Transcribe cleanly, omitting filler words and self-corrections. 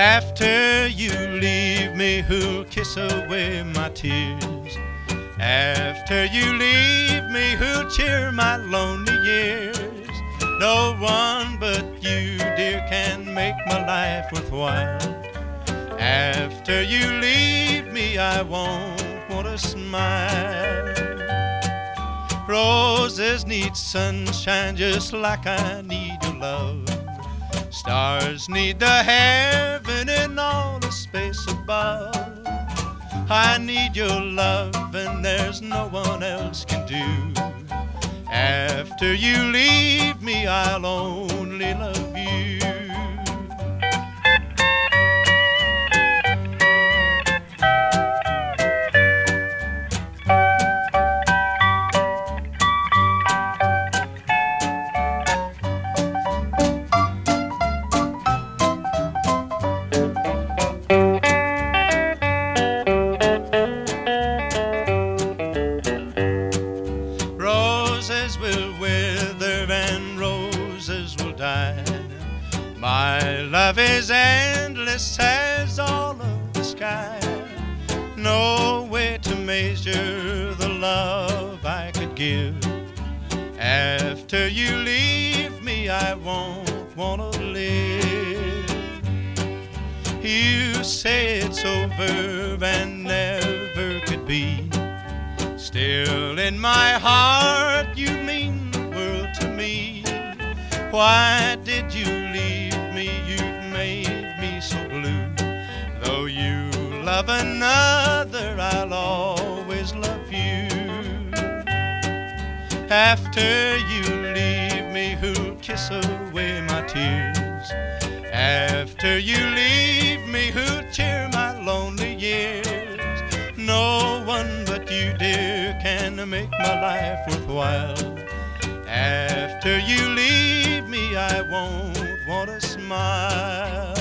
After you leave me, who'll kiss away my tears? After you leave me, who'll cheer my lonely years? No one but you, dear, can make my life worthwhile. After you leave me, I won't want to smile. Roses need sunshine just like I need your love. Stars need the heaven and all the space above. I need your love and there's no one else can do. After you leave me, I'll only love you. Roses will wither and roses will die. My love is endless as all of the sky. No way to measure the love I could give. After you leave me, I won't want to live. You say it's over and never could be. Still in my heart you mean the world to me. Why did you leave me? You've made me so blue. Though you love another, I'll always love you. After you leave me, who'll kiss away my tears? After you leave me, who'll cheer my lonely years? No one but you, dear, can make my life worthwhile. After you leave me, I won't want to smile.